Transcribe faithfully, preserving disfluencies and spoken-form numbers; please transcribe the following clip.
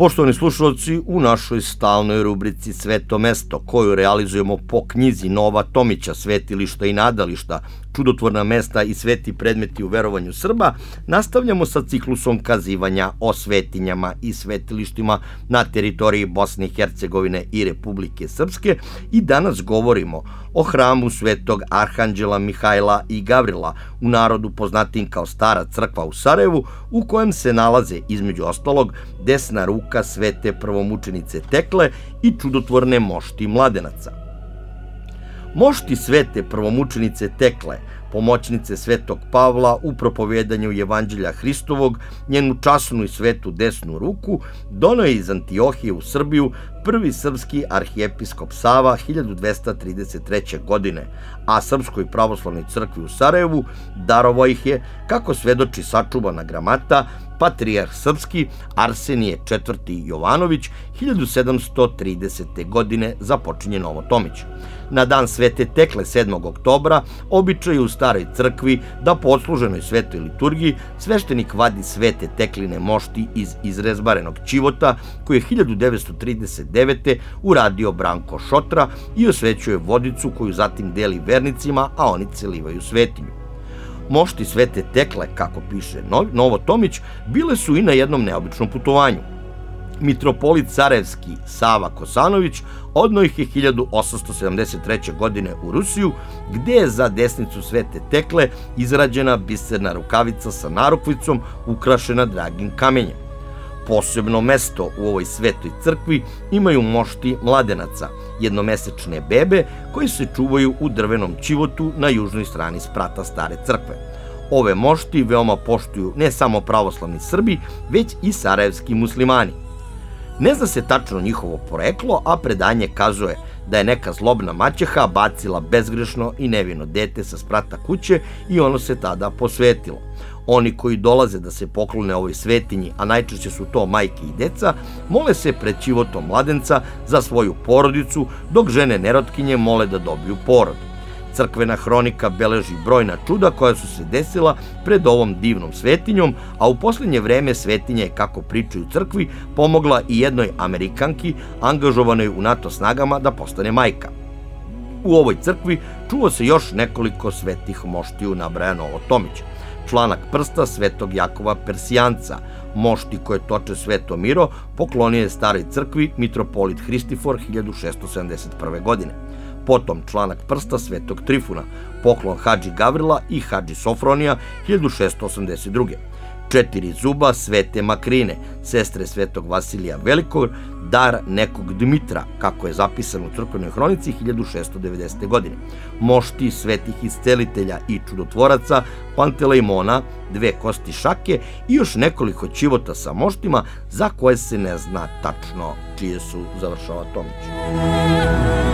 Poštovani slušalci, u našoj stalnoj rubrici Sveto mesto, koju realizujemo po knjizi Nova Tomića, Svetilišta i nadališta, čudotvorna mesta i sveti predmeti u verovanju Srba, nastavljamo sa ciklusom kazivanja o svetinjama i svetilištima na teritoriji Bosne i Hercegovine i Republike Srpske i danas govorimo o hramu svetog Arhanđela Mihajla i Gavrila, u narodu poznatim kao Stara crkva u Sarajevu, u kojem se nalaze, između ostalog, desna ruka svete prvomučenice Tekle i čudotvorne mošti mladenaca. Mošti svete prvomučenice Tekle, pomoćnice svetog Pavla u propovedanju Evanđelja Hristovog, njenu časnu i svetu desnu ruku, doneo je iz Antiohije u Srbiju prvi srpski arhijepiskop Sava hiljadu dvesta trideset treće. godine, a Srpskoj pravoslavnoj crkvi u Sarajevu darovao ih je, kako svedoči sačuvana gramata, patrijarh srpski Arsenije četvrti. Jovanović hiljadu sedamsto tridesete. godine započinje Novo Tomić. Na dan Svete Tekle sedmog oktobra običaj je u Staroj crkvi da po odsluženoj svetoj liturgiji sveštenik vadi svete Tekline mošti iz izrezbarenog ćivota koje je hiljadu devetsto trideset devete. uradio Branko Šotra i osvećuje vodicu koju zatim deli vernicima, a oni celivaju svetinju. Mošti svete Tekle, kako piše Novo Tomić, bile su i na jednom neobičnom putovanju. Mitropolit Sarajevski Sava Kosanović odneo ih je hiljadu osamsto sedamdeset treće. godine u Rusiju, gde je za desnicu svete Tekle izrađena biserna rukavica sa narukvicom ukrašena dragim kamenjem. Posebno mesto u ovoj svetoj crkvi imaju mošti mladenaca, jednomesečne bebe koji se čuvaju u drvenom ćivotu na južnoj strani sprata Stare crkve. Ove mošti veoma poštuju ne samo pravoslavni Srbi, već i sarajevski muslimani. Ne zna se tačno njihovo poreklo, a predanje kazuje da je neka zlobna maćeha bacila bezgrešno i nevino dete sa sprata kuće i ono se tada posvetilo. Oni koji dolaze da se poklone ovoj svetinji, a najčešće su to majke i deca, mole se pred ćivotom mladenca za svoju porodicu, dok žene nerotkinje mole da dobiju porod. Crkvena hronika beleži brojna čuda koja su se desila pred ovom divnom svetinjom, a u posljednje vreme svetinja je, kako pričaju crkvi, pomogla i jednoj Amerikanki angažovanoj u NATO snagama da postane majka. U ovoj crkvi čuva se još nekoliko svetih moštiju, nabraja Novo Tomić. Članak prsta svetog Jakova Persijanca, mošti koje toče Sveto Miro, poklonio je Staroj crkvi mitropolit Hristifor hiljadu šesto sedamdeset prve. godine. Potom članak prsta svetog Trifuna, poklon Hadži Gavrila i Hadži Sofronija hiljadu šesto osamdeset druge. Četiri zuba svete Makrine, sestre svetog Vasilija Velikog, dar nekog Dmitra, kako je zapisano u crkvenoj hronici hiljadu šesto devedesete. godine. Mošti svetih iscelitelja i čudotvoraca, Pantelejmona, dve kosti šake i još nekoliko ćivota sa moštima za koje se ne zna tačno čije su, završava Tomić.